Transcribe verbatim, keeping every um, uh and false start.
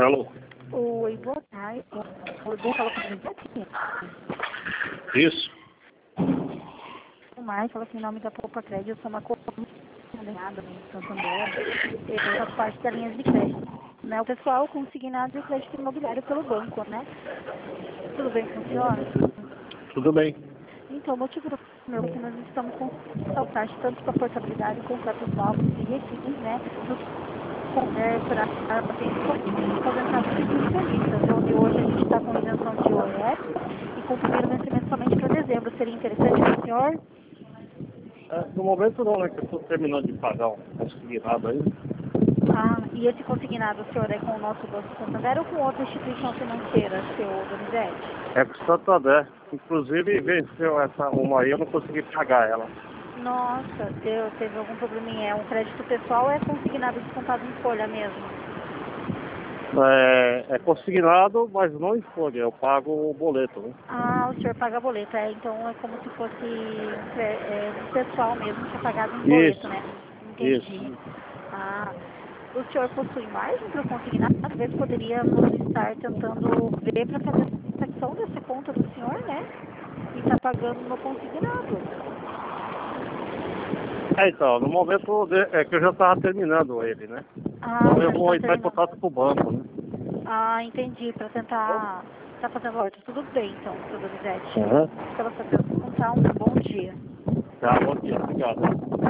Alô? Oi, boa tarde. Oi, boa fala comigo aqui. Isso. O Márcio fala assim, em nome da Poupa Crédito, eu sou uma coordenada no Santander, eu faço parte da linha de crédito. Né? O pessoal consignado de crédito imobiliário pelo banco, né? Tudo bem com o senhor? Tudo bem. Então, o motivo do meu é que nós estamos com saltar tanto para portabilidade, contratos novos e refis, né? Para aposentados e pensionistas, onde hoje a gente está com isenção de O S e com o primeiro vencimento somente para dezembro. Seria interessante para o senhor? É, no momento não, né? Que eu estou terminando de pagar um consignado aí. Ah, e esse consignado, o senhor, é com o nosso Banco Santander ou com outra instituição financeira, seu Donizete? É com o Santander. Inclusive venceu essa uma aí, eu não consegui pagar ela. Nossa, deu, teve algum probleminha? É um crédito pessoal ou é consignado descontado em folha mesmo? É, é consignado, mas não em folha, eu pago o boleto, né? Ah, o senhor paga boleto, é, então é como se fosse um, cre- é, um pessoal mesmo que é pagado em boleto, Isso, né? Entendi. isso. Ah, o senhor possui margem para consignar? Talvez poderíamos estar tentando ver para fazer a satisfação dessa conta do senhor, né? E está pagando no consignado. É, então, no momento de- é que eu já estava terminando ele, né? Ah, Então o eu senhor vou está entrar em terminando. contato com o banco, né? Ah, entendi, para Bom? tentar tá fazendo a horta. Tudo bem, então, seu Donizete. Uhum. Pela sua atenção, tá? Um bom dia. Tá, bom dia, obrigado.